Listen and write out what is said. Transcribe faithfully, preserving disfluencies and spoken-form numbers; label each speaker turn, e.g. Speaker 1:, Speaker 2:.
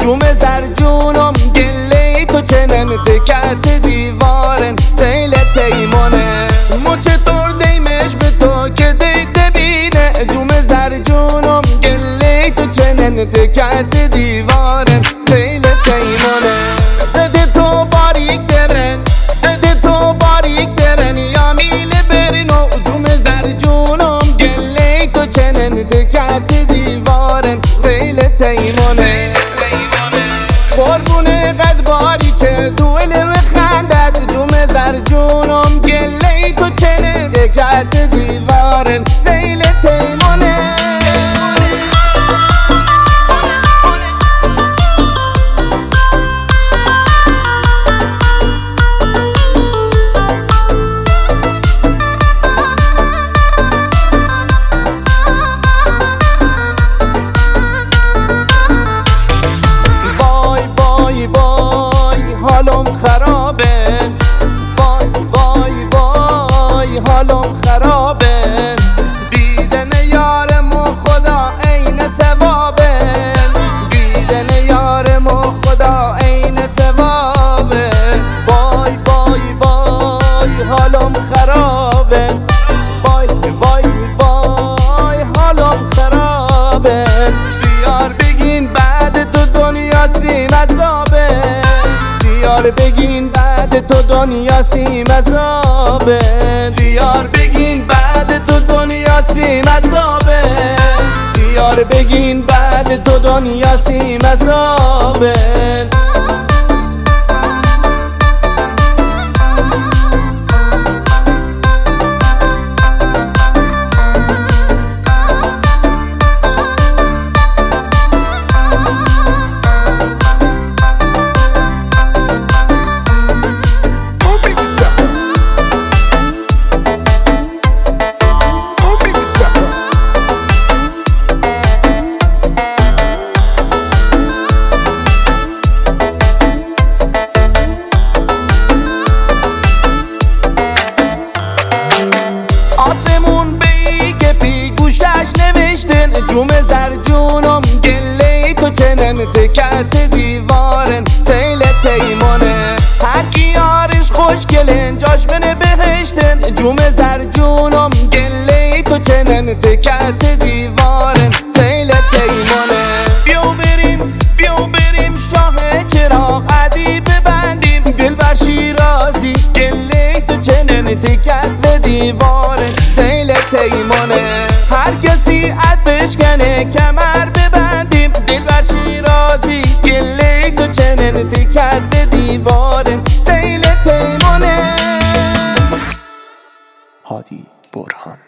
Speaker 1: جوم زر جونم گله تو چنن تکت دیوارن سیل تیمانه مو چطور دیمش به تو که دید ببینه جوم زر جونم گله تو چنن تکت دیوارن سیل تیمانه بده تو باریک درن بده تو باریک درن یا میل برنو جوم زر جونم گله تو چنن تکت دیوارن سیل تیمانه قربونه قد باری که دوله و خندت جوم زر جونم گله تو چنن تکت دیوارن سیل تیمانه حالم خرابه وای وای وای حالم خرابه دیدن یارمو خدا عین ثوابه دیدن یارمو خدا عین ثوابه وای وای وای حالم خرابه وای وای وای حالم خرابه سیار بگین بعد تو دنیا سیم عذابه دیار بگین بعد تو دنیا سیم عذابه دیار بگین بعد تو دنیا سیم عذابه دیار بگین بعد تو دنیا سیم عذابه جوم زر جونم گله تو چنن تکت دیوارن سیل تیمانه هر کی یارش خوشگلن جاش بنه بهشتن جوم زر جونم گله تو چنن تکت دیوارن سیل تیمانه بیو بریم بیو بریم شاه چراغ عدی ببندیم دل بر شیرازی گله تو چنن تکت دیوارن سیل تیمانه هر کسی عد بشکنه کمر ببندیم دل بر شیرازی گله تو چنن تکت به دیوارن سیل تیمانه.
Speaker 2: هادی برهان.